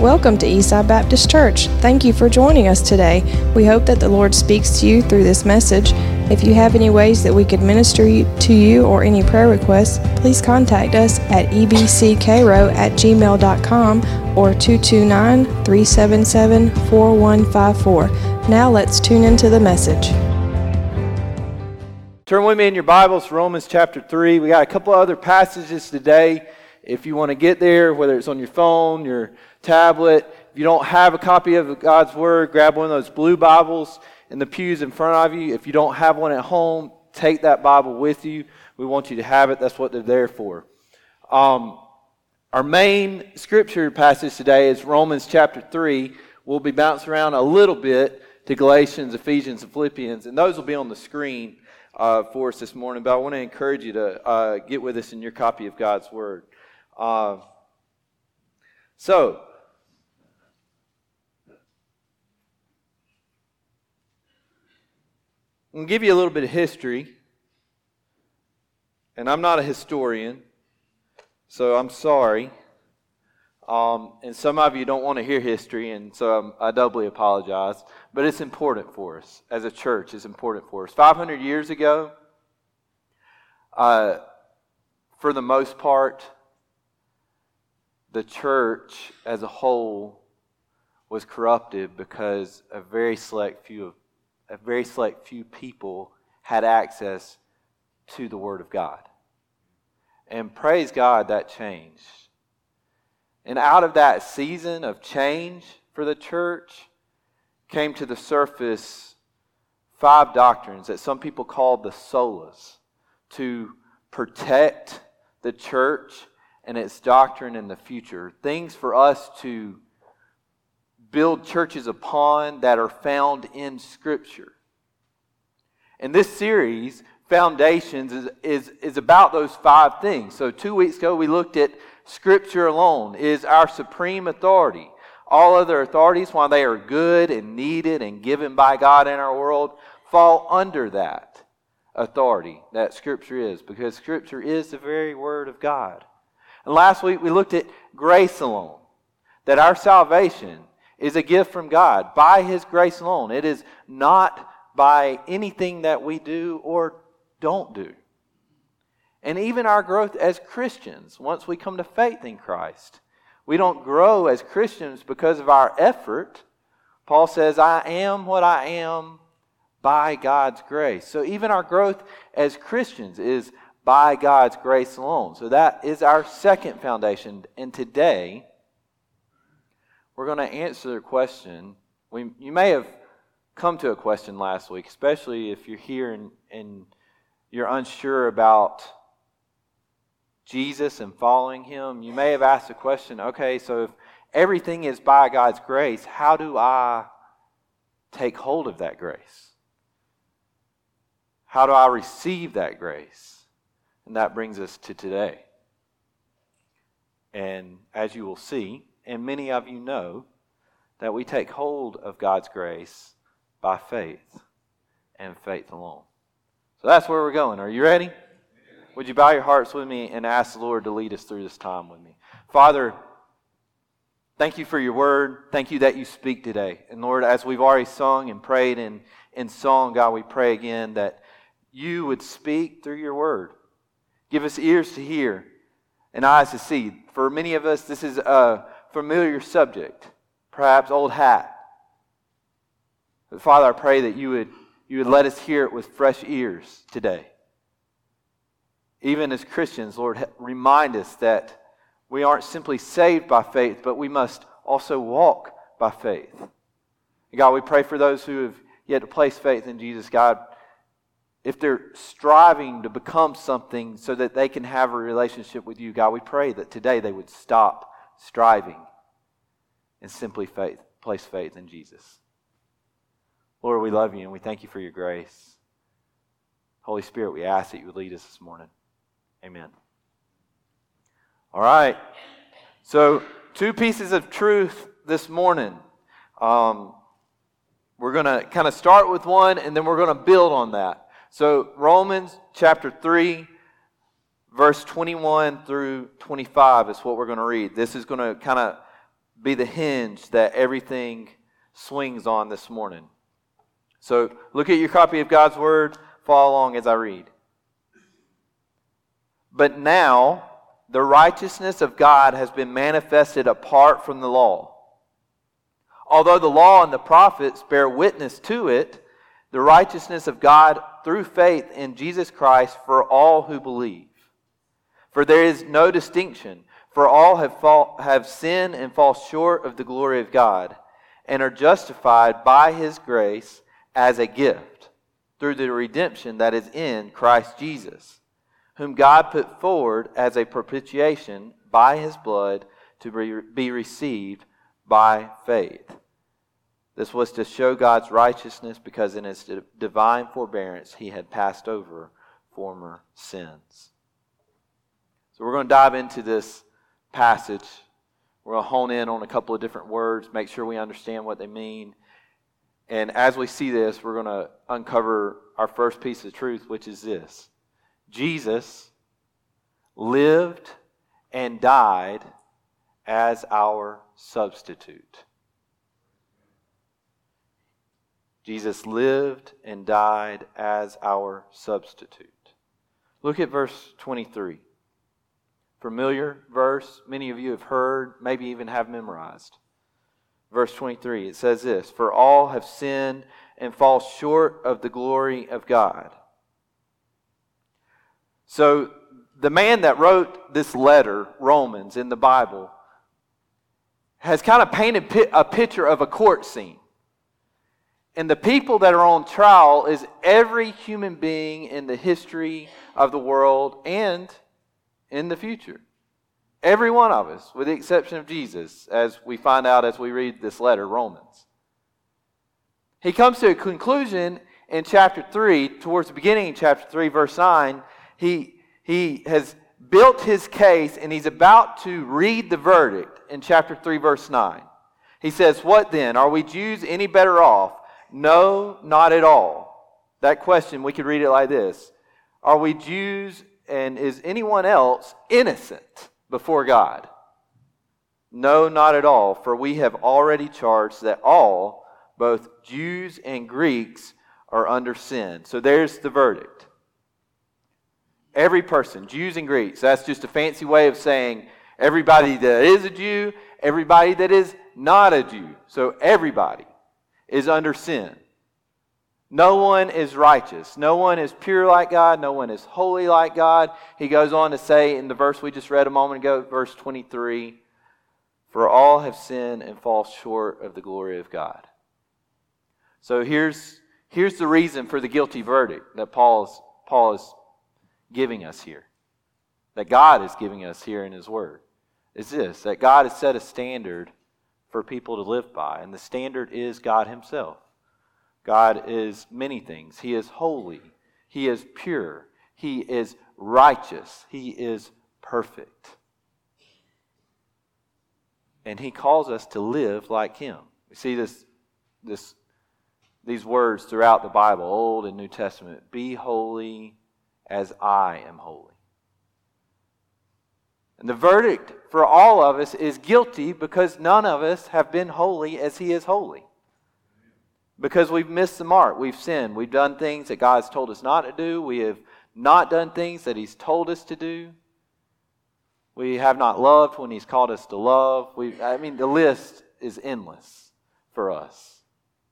Welcome to Eastside Baptist Church. Thank you for joining us today. We hope that the Lord speaks to you through this message. If you have any ways that we could minister to you or any prayer requests, please contact us at ebccairo@gmail.com or 229-377-4154. Now let's tune into the message. Turn with me in your Bibles to Romans chapter 3. We got a couple other passages today. If you want to get there, whether it's on your phone, your tablet, if you don't have a copy of God's Word, grab one of those blue Bibles in the pews in front of you. If you don't have one at home, take that Bible with you. We want you to have it. That's what they're there for. Our main scripture passage today is Romans chapter 3. We'll be bouncing around a little bit to Galatians, Ephesians, and Philippians, and those will be on the screen for us this morning. But I want to encourage you to get with us in your copy of God's Word. So, I'm going to give you a little bit of history, and I'm not a historian, so I'm sorry. And some of you don't want to hear history, and so I doubly apologize. But it's important for us as a church. It's important for us. 500 years ago, for the most part, the church as a whole was corrupted because a very select few people had access to the Word of God. And praise God, that changed. And out of that season of change for the church came to the surface 5 doctrines that some people called the solas to protect the church and its doctrine in the future. Things for us to build churches upon that are found in Scripture. And this series, Foundations, is about those 5 things. So 2 weeks ago we looked at Scripture alone is our supreme authority. All other authorities, while they are good and needed and given by God in our world, fall under that authority that Scripture is, because Scripture is the very Word of God. And last week we looked at grace alone, that our salvation is a gift from God by His grace alone. It is not by anything that we do or don't do. And even our growth as Christians, once we come to faith in Christ, we don't grow as Christians because of our effort. Paul says, I am what I am by God's grace. So even our growth as Christians is by God's grace alone. So that is our second foundation. And today, we're going to answer the question. You may have come to a question last week, especially if you're here and you're unsure about Jesus and following Him. You may have asked the question, okay, so if everything is by God's grace, how do I take hold of that grace? How do I receive that grace? And that brings us to today. And as you will see, and many of you know, that we take hold of God's grace by faith and faith alone. So that's where we're going. Are you ready? Would you bow your hearts with me and ask the Lord to lead us through this time with me? Father, thank you for your word. Thank you that you speak today. And Lord, as we've already sung and prayed in song, God, we pray again that you would speak through your word. Give us ears to hear and eyes to see. For many of us, this is a familiar subject, perhaps old hat. But Father, I pray that you would let us hear it with fresh ears today. Even as Christians, Lord, remind us that we aren't simply saved by faith, but we must also walk by faith. And God, we pray for those who have yet to place faith in Jesus, God. If they're striving to become something so that they can have a relationship with you, God, we pray that today they would stop striving and simply place faith in Jesus. Lord, we love you and we thank you for your grace. Holy Spirit, we ask that you would lead us this morning. Amen. All right. So, 2 pieces of truth this morning. We're going to kind of start with one and then we're going to build on that. So Romans chapter 3, verse 21 through 25 is what we're going to read. This is going to kind of be the hinge that everything swings on this morning. So look at your copy of God's Word. Follow along as I read. But now the righteousness of God has been manifested apart from the law. Although the law and the prophets bear witness to it, the righteousness of God through faith in Jesus Christ for all who believe. For there is no distinction, for all have sinned and fall short of the glory of God, and are justified by His grace as a gift, through the redemption that is in Christ Jesus, whom God put forward as a propitiation by His blood to be received by faith. This was to show God's righteousness, because in His divine forbearance He had passed over former sins. So we're going to dive into this passage. We're going to hone in on a couple of different words, make sure we understand what they mean. And as we see this, we're going to uncover our first piece of truth, which is this: Jesus lived and died as our substitute. Jesus lived and died as our substitute. Look at verse 23. Familiar verse, many of you have heard, maybe even have memorized. Verse 23, it says this: For all have sinned and fall short of the glory of God. So the man that wrote this letter, Romans, in the Bible, has kind of painted a picture of a court scene. And the people that are on trial is every human being in the history of the world and in the future. Every one of us, with the exception of Jesus, as we find out as we read this letter, Romans. He comes to a conclusion in chapter 3, towards the beginning of chapter 3, verse 9. He has built his case, and he's about to read the verdict in chapter 3, verse 9. He says, "What then? Are we Jews any better off? No, not at all." That question, we could read it like this: Are we Jews, and is anyone else innocent before God? No, not at all, for we have already charged that all, both Jews and Greeks, are under sin. So there's the verdict. Every person, Jews and Greeks, that's just a fancy way of saying everybody that is a Jew, everybody that is not a Jew. So everybody is under sin. No one is righteous. No one is pure like God. No one is holy like God. He goes on to say in the verse we just read a moment ago, verse 23, for all have sinned and fall short of the glory of God. So here's the reason for the guilty verdict that Paul is giving us here, that God is giving us here in His Word, is this: that God has set a standard for people to live by, and the standard is God Himself. God is many things. He is holy. He is pure. He is righteous. He is perfect. And He calls us to live like Him. We see these words throughout the Bible, Old and New Testament. Be holy as I am holy. And the verdict for all of us is guilty, because none of us have been holy as He is holy. Because we've missed the mark. We've sinned. We've done things that God's told us not to do. We have not done things that He's told us to do. We have not loved when He's called us to love. The list is endless for us.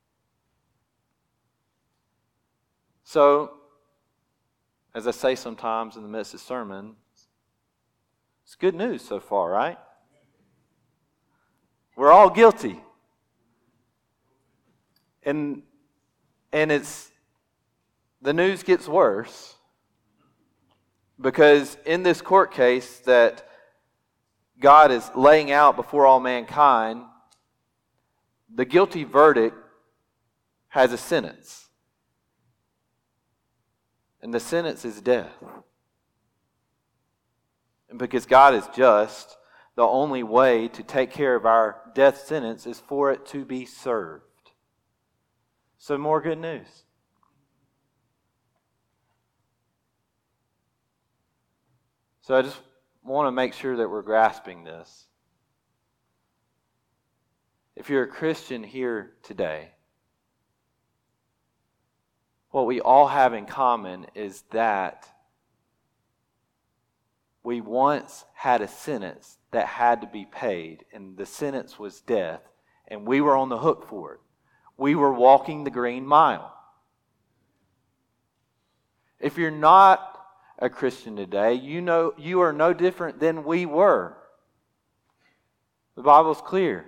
So, as I say sometimes in the midst of sermon, it's good news so far, right? We're all guilty. And the news gets worse, because in this court case that God is laying out before all mankind, the guilty verdict has a sentence. And the sentence is death. And because God is just, the only way to take care of our death sentence is for it to be served. So more good news. So I just want to make sure that we're grasping this. if you're a Christian here today, what we all have in common is that we once had a sentence that had to be paid, and the sentence was death, and we were on the hook for it. We were walking the green mile. If you're not a Christian today, you are no different than we were. The Bible's clear.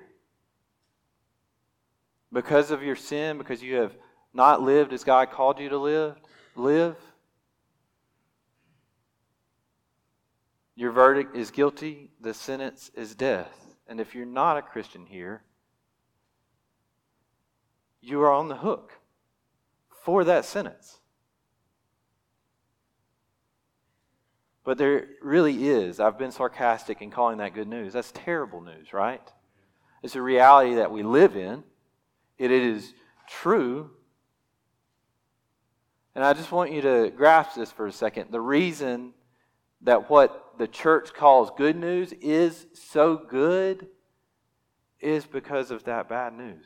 Because of your sin, because you have not lived as God called you to live, your verdict is guilty, the sentence is death. And if you're not a Christian here, you are on the hook for that sentence. But there really is. I've been sarcastic in calling that good news. That's terrible news, right? It's a reality that we live in. It is true. And I just want you to grasp this for a second. The reason that what the church calls good news is so good is because of that bad news.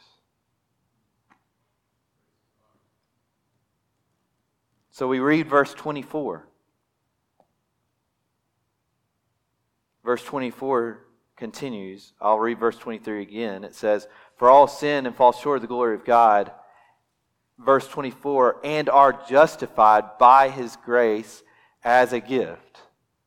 So we read verse 24. Verse 24 continues. I'll read verse 23 again. It says, "For all sin and fall short of the glory of God," verse 24, "and are justified by His grace as a gift."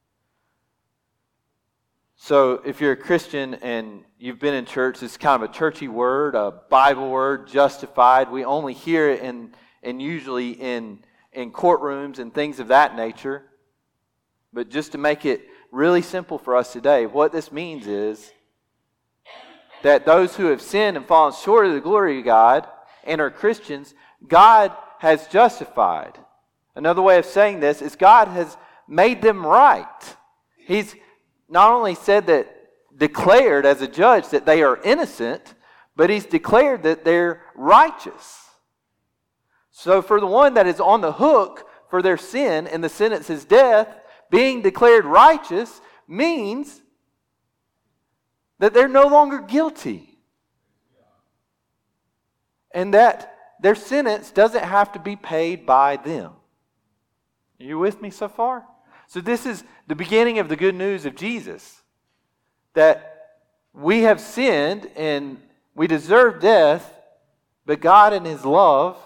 So if you're a Christian and you've been in church, it's kind of a churchy word, a Bible word, justified. We only hear it in usually in courtrooms and things of that nature. But just to make it really simple for us today, what this means is that those who have sinned and fallen short of the glory of God and are Christians, God has justified. Another way of saying this is God has made them right. He's not only declared as a judge that they are innocent, but He's declared that they're righteous. So for the one that is on the hook for their sin and the sentence is death, being declared righteous means that they're no longer guilty. And that their sentence doesn't have to be paid by them. Are you with me so far? So this is the beginning of the good news of Jesus. That we have sinned and we deserve death, but God in His love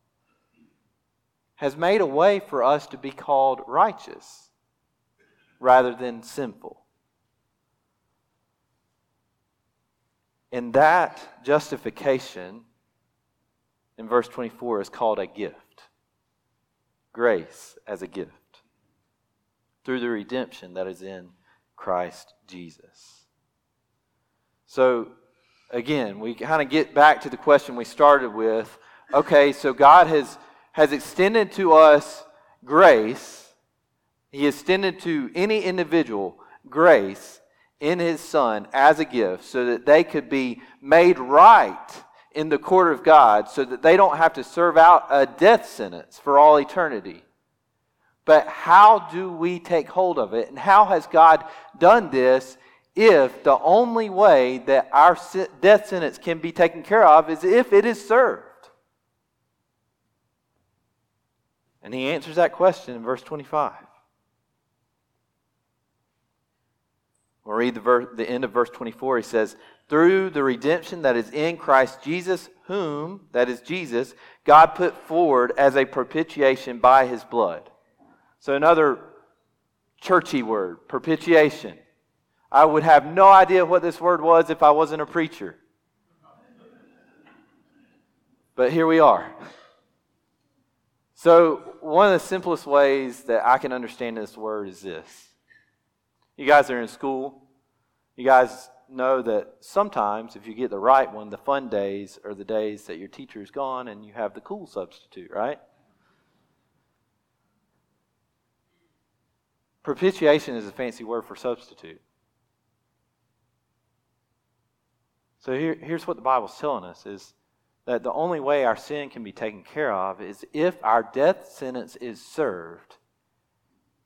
has made a way for us to be called righteous rather than sinful. And that justification in verse 24 is called a gift. Grace as a gift. Through the redemption that is in Christ Jesus. So, again, we kind of get back to the question we started with. Okay, so God has extended to us grace. He extended to any individual grace in His Son as a gift so that they could be made right in the court of God so that they don't have to serve out a death sentence for all eternity. But how do we take hold of it? And how has God done this if the only way that our death sentence can be taken care of is if it is served? And He answers that question in verse 25. We'll read the end of verse 24. He says, "Through the redemption that is in Christ Jesus, whom," that is Jesus, "God put forward as a propitiation by His blood." So another churchy word, propitiation. I would have no idea what this word was if I wasn't a preacher. But here we are. So one of the simplest ways that I can understand this word is this. You guys are in school. You guys know that sometimes if you get the right one, the fun days are the days that your teacher's gone and you have the cool substitute, right? Propitiation is a fancy word for substitute. So here's what the Bible's telling us is that the only way our sin can be taken care of is if our death sentence is served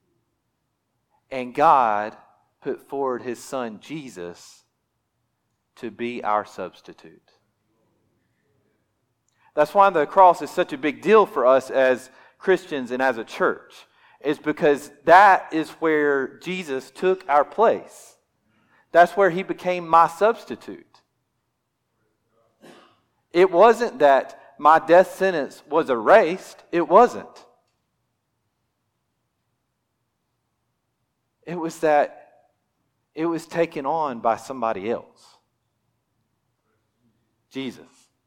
and God put forward His Son Jesus to be our substitute. That's why the cross is such a big deal for us as Christians and as a church, is because that is where Jesus took our place. That's where He became my substitute. It wasn't that my death sentence was erased. It wasn't. It was that it was taken on by somebody else. Jesus.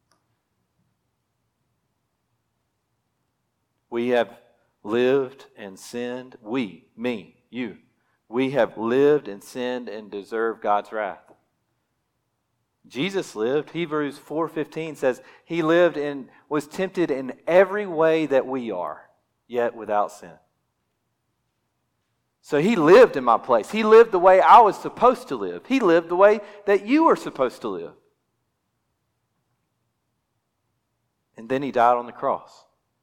We have lived and sinned. We, me, you. We have lived and sinned and deserve God's wrath. Jesus lived. Hebrews 4:15 says He lived and was tempted in every way that we are, yet without sin. So He lived in my place. He lived the way I was supposed to live. He lived the way that you were supposed to live. And then He died on the cross,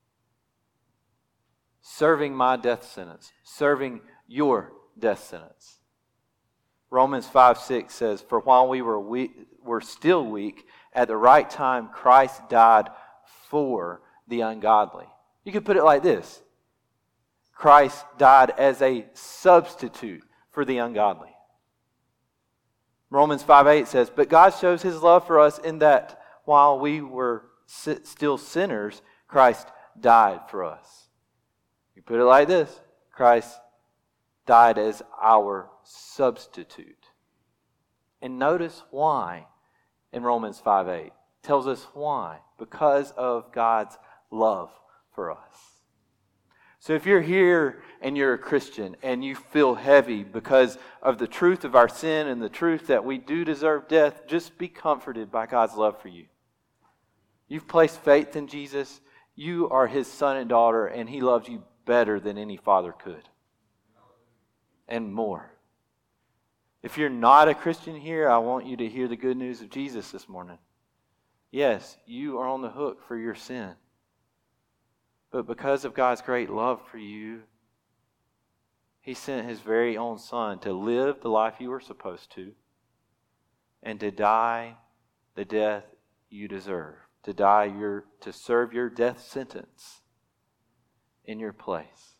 serving my death sentence, serving your death sentence. Romans 5:6 says, "For while we were still weak, at the right time Christ died for the ungodly." You could put it like this: Christ died as a substitute for the ungodly. Romans 5:8 says, "But God shows His love for us in that while we were still sinners, Christ died for us." You put it like this: Christ died as our substitute. And notice why in Romans 5:8. Tells us why. Because of God's love for us. So if you're here and you're a Christian and you feel heavy because of the truth of our sin and the truth that we do deserve death, just be comforted by God's love for you. You've placed faith in Jesus. You are His son and daughter, and He loves you better than any father could. And more. If you're not a Christian here, I want you to hear the good news of Jesus this morning. Yes, you are on the hook for your sin. But because of God's great love for you, He sent His very own Son to live the life you were supposed to and to die the death you deserve, to serve your death sentence in your place.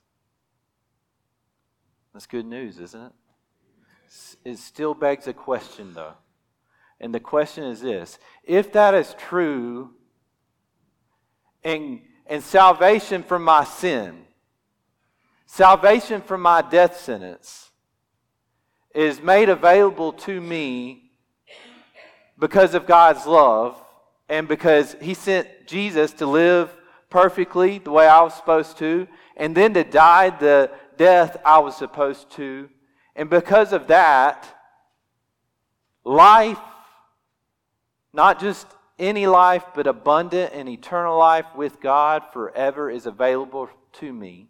That's good news, isn't it? It still begs a question, though. And the question is this: if that is true, and salvation from my sin, salvation from my death sentence, is made available to me because of God's love and because He sent Jesus to live perfectly the way I was supposed to, and then to die the death I was supposed to, and because of that, life, not just any life, but abundant and eternal life with God forever is available to me.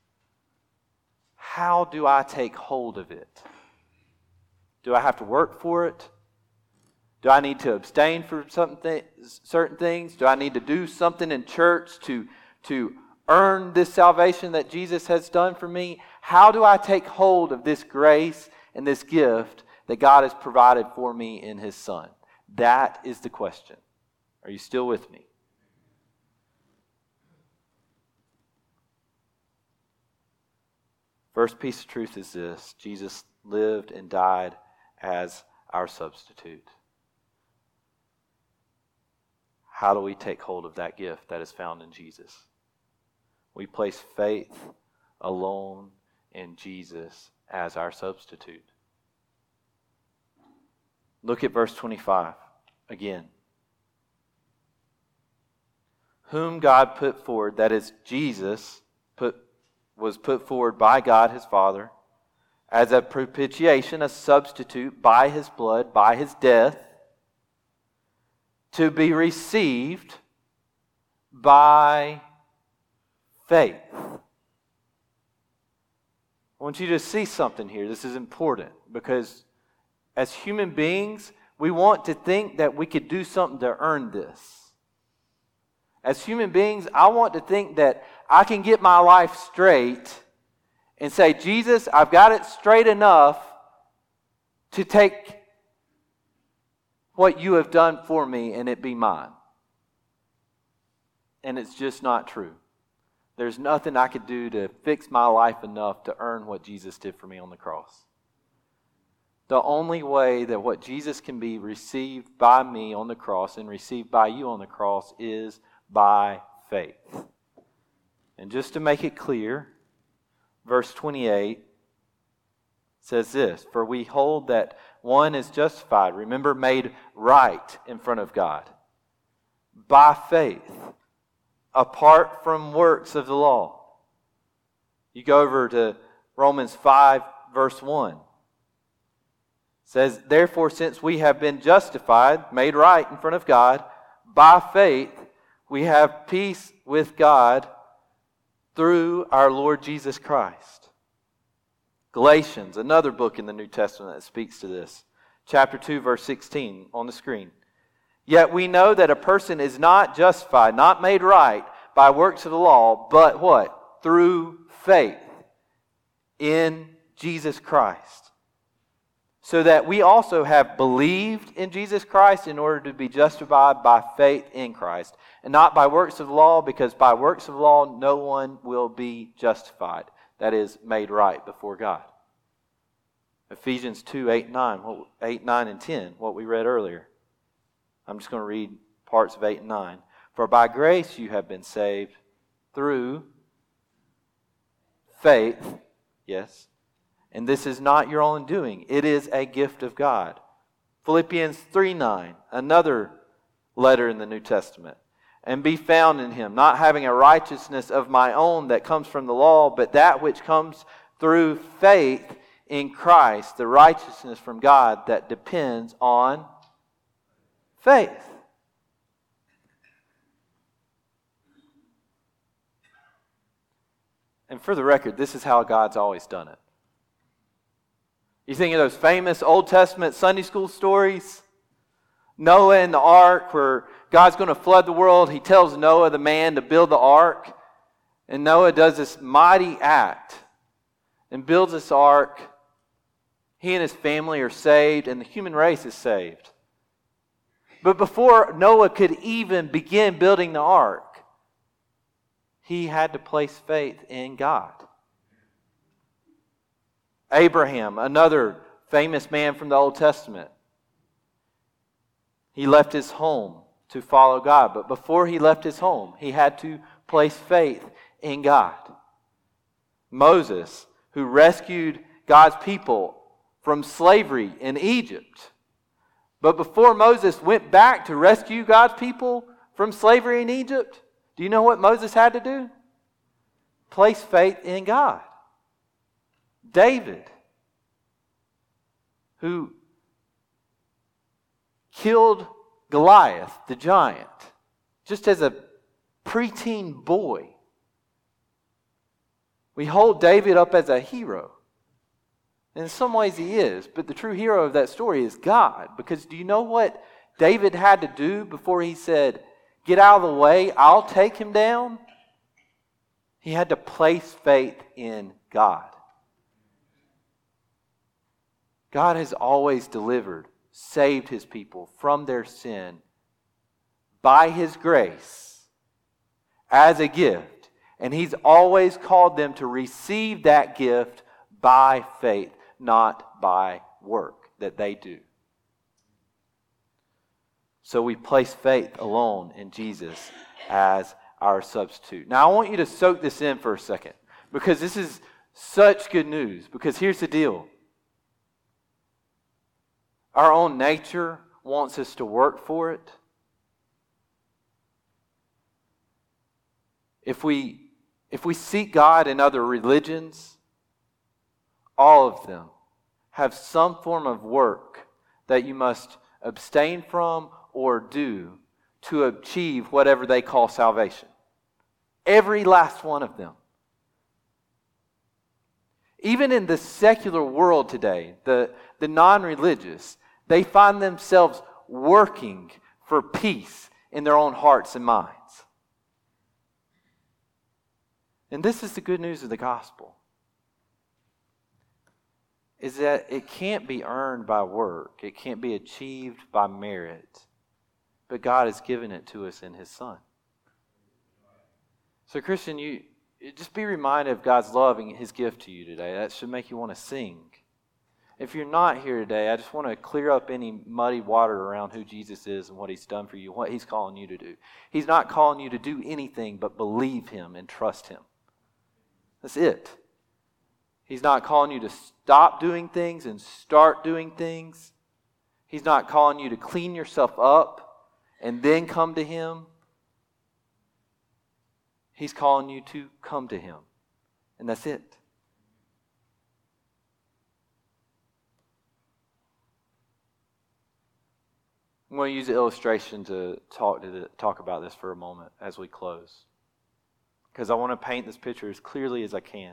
How do I take hold of it? Do I have to work for it? Do I need to abstain from certain things? Do I need to do something in church to earn this salvation that Jesus has done for me? How do I take hold of this grace and this gift that God has provided for me in His Son? That is the question. Are you still with me? First piece of truth is this: Jesus lived and died as our substitute. How do we take hold of that gift that is found in Jesus? We place faith alone in Jesus as our substitute. Look at verse 25 again. Whom God put forward, that is Jesus, was put forward by God His Father as a propitiation, a substitute by His blood, by His death, to be received by faith. I want you to see something here. This is important because as human beings, we want to think that we could do something to earn this. As human beings, I want to think that I can get my life straight and say, Jesus, I've got it straight enough to take what you have done for me and it be mine. And it's just not true. There's nothing I could do to fix my life enough to earn what Jesus did for me on the cross. The only way that what Jesus can be received by me on the cross and received by you on the cross is by faith. And just to make it clear, verse 28 says this, "For we hold that one is justified," remember, made right in front of God, "by faith, apart from works of the law." You go over to Romans 5, verse 1. It says, "Therefore, since we have been justified," made right in front of God, "by faith, we have peace with God through our Lord Jesus Christ." Galatians, another book in the New Testament that speaks to this. Chapter 2, verse 16 on the screen. "Yet we know that a person is not justified," not made right, "by works of the law, but" what? "Through faith in Jesus Christ. So that we also have believed in Jesus Christ in order to be justified by faith in Christ, and not by works of the law, because by works of law no one will be justified." That is, made right before God. Ephesians 2, 8, 9 and 10, what we read earlier. I'm just going to read parts of 8 and 9. "For by grace you have been saved through faith," yes, "and this is not your own doing. It is a gift of God." Philippians 3:9, another letter in the New Testament. "And be found in Him, not having a righteousness of my own that comes from the law, but that which comes through faith in Christ, the righteousness from God that depends on faith." And for the record, this is how God's always done it. You think of those famous Old Testament Sunday school stories? Noah and the ark, where God's going to flood the world. He tells Noah, the man, to build the ark. And Noah does this mighty act and builds this ark. He and his family are saved, and the human race is saved. But before Noah could even begin building the ark, he had to place faith in God. Abraham, another famous man from the Old Testament, he left his home to follow God. But before he left his home, he had to place faith in God. Moses, who rescued God's people from slavery in Egypt. But before Moses went back to rescue God's people from slavery in Egypt, do you know what Moses had to do? Place faith in God. David, who killed Goliath, the giant, just as a preteen boy. We hold David up as a hero. In some ways he is, but the true hero of that story is God. Because do you know what David had to do before he said, "Get out of the way, I'll take him down"? He had to place faith in God. God has always delivered, saved His people from their sin by His grace as a gift. And He's always called them to receive that gift by faith, not by work that they do. So we place faith alone in Jesus as our substitute. Now I want you to soak this in for a second, because this is such good news. Because here's the deal. Our own nature wants us to work for it. If we seek God in other religions, all of them have some form of work that you must abstain from or do to achieve whatever they call salvation. Every last one of them. Even in the secular world today, the non-religious, they find themselves working for peace in their own hearts and minds. And this is the good news of the gospel. is that it can't be earned by work. It can't be achieved by merit. But God has given it to us in His Son. So Christian, you just be reminded of God's love and His gift to you today. That should make you want to sing. If you're not here today, I just want to clear up any muddy water around who Jesus is and what He's done for you, what He's calling you to do. He's not calling you to do anything but believe Him and trust Him. That's it. He's not calling you to stop doing things and start doing things. He's not calling you to clean yourself up and then come to Him. He's calling you to come to Him. And that's it. I'm going to use an illustration to talk about this for a moment as we close. Because I want to paint this picture as clearly as I can.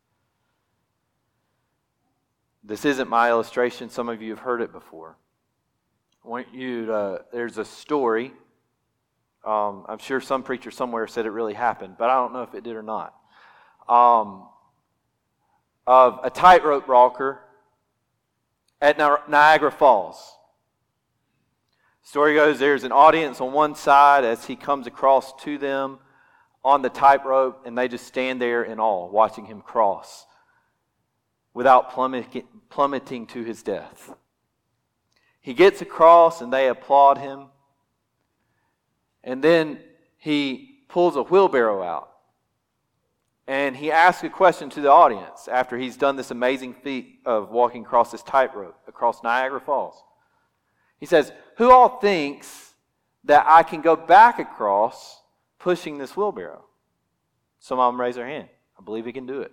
This isn't my illustration. Some of you have heard it before. I want you to, there's a story. I'm sure some preacher somewhere said it really happened, but I don't know if it did or not. Of a tightrope walker at Niagara Falls. Story goes, there's an audience on one side as he comes across to them on the tightrope, and they just stand there in awe, watching him cross without plummeting to his death. He gets across, and they applaud him. And then he pulls a wheelbarrow out. And he asks a question to the audience after he's done this amazing feat of walking across this tightrope across Niagara Falls. He says, who all thinks that I can go back across pushing this wheelbarrow? Some of them raise their hand. I believe he can do it.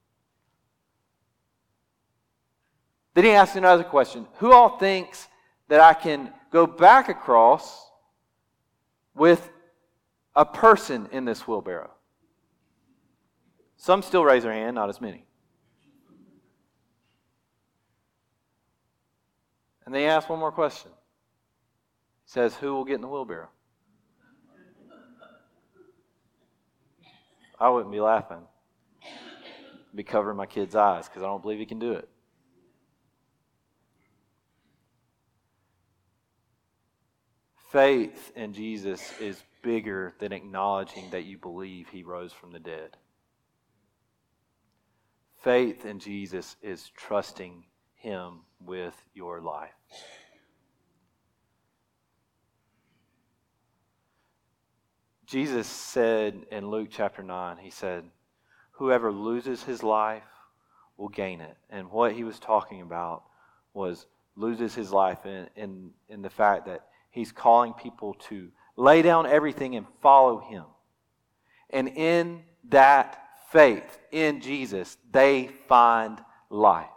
Then he asks another question. Who all thinks that I can go back across with a person in this wheelbarrow? Some still raise their hand, not as many. And then he asks one more question. He says, who will get in the wheelbarrow? I wouldn't be laughing. I'd be covering my kid's eyes because I don't believe he can do it. Faith in Jesus is bigger than acknowledging that you believe He rose from the dead. Faith in Jesus is trusting Him with your life. Jesus said in Luke chapter 9, He said, whoever loses his life will gain it. And what He was talking about was loses his life in the fact that He's calling people to lay down everything and follow Him. And in that faith in Jesus, they find life.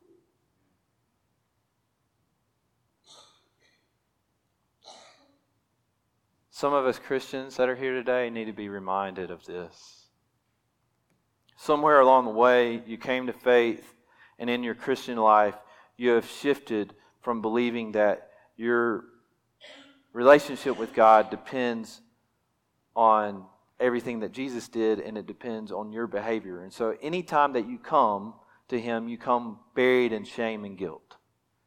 Some of us Christians that are here today need to be reminded of this. Somewhere along the way, you came to faith, and in your Christian life, you have shifted from believing that your relationship with God depends on everything that Jesus did, and it depends on your behavior. And so anytime that you come to Him, you come buried in shame and guilt.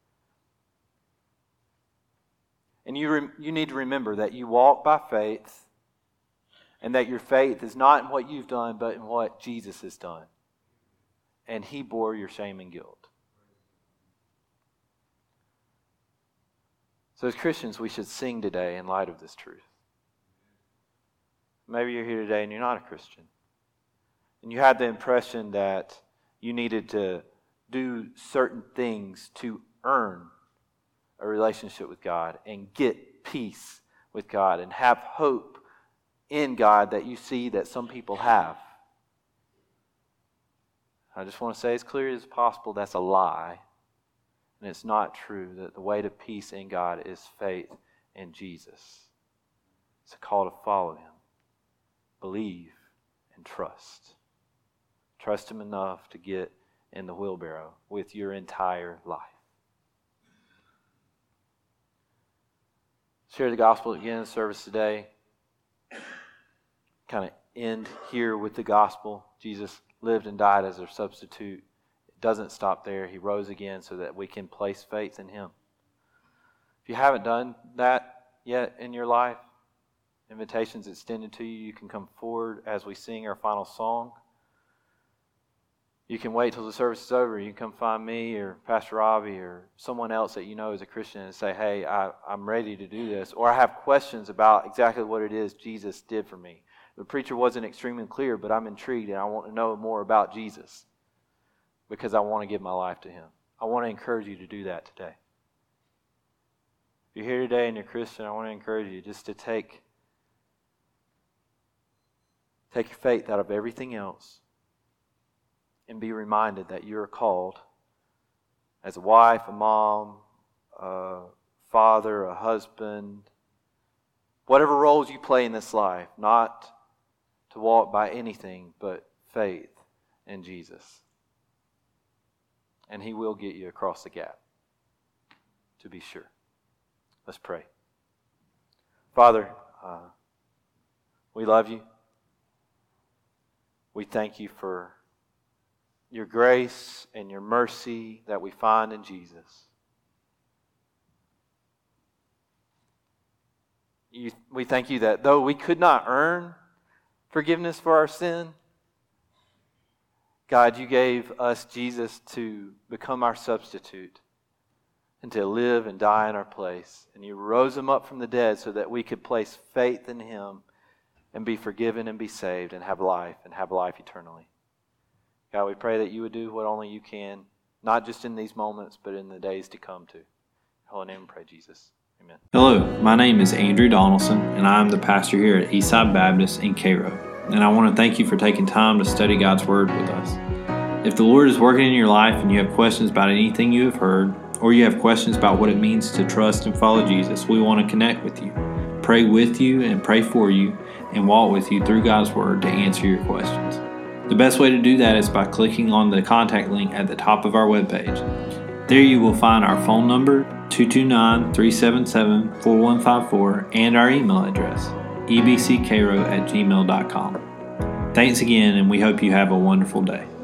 And you need to remember that you walk by faith, and that your faith is not in what you've done, but in what Jesus has done. And He bore your shame and guilt. So as Christians, we should sing today in light of this truth. Maybe you're here today and you're not a Christian. And you had the impression that you needed to do certain things to earn a relationship with God and get peace with God and have hope in God that you see that some people have. I just want to say as clearly as possible, that's a lie. And it's not true that the way to peace in God is faith in Jesus. It's a call to follow Him. Believe and trust. Trust Him enough to get in the wheelbarrow with your entire life. Share the gospel again in the service today. Kind of end here with the gospel. Jesus lived and died as our substitute. doesn't stop there. He rose again so that we can place faith in him. If you haven't done that yet in your life, invitations extended to you. You can come forward as we sing our final song. You can wait till the service is over. You can come find me or Pastor Robbie or someone else that you know is a Christian and say, hey, I'm ready to do this. Or I have questions about exactly what it is Jesus did for me. The preacher wasn't extremely clear, but I'm intrigued and I want to know more about Jesus because I want to give my life to him. I want to encourage you to do that today. If you're here today and you're Christian, I want to encourage you just to take your faith out of everything else and be reminded that you are called as a wife, a mom, a father, a husband, whatever roles you play in this life, not to walk by anything but faith in Jesus. And he will get you across the gap, to be sure. Let's pray. Father, we love you. We thank you for your grace and your mercy that we find in Jesus. We thank you that though we could not earn forgiveness for our sin, God, you gave us Jesus to become our substitute and to live and die in our place. And you rose him up from the dead so that we could place faith in him and be forgiven and be saved and have life eternally. God, we pray that you would do what only you can, not just in these moments, but in the days to come too. In your holy name we pray, Jesus. Amen. Hello, my name is Andrew Donaldson, and I am the pastor here at Eastside Baptist in Cairo. And I want to thank you for taking time to study God's Word with us. If the Lord is working in your life and you have questions about anything you have heard, or you have questions about what it means to trust and follow Jesus, we want to connect with you, pray with you and pray for you, and walk with you through God's Word to answer your questions. The best way to do that is by clicking on the contact link at the top of our webpage. There you will find our phone number, 229-377-4154, and our email address, ebccairo@gmail.com. Thanks again, and we hope you have a wonderful day.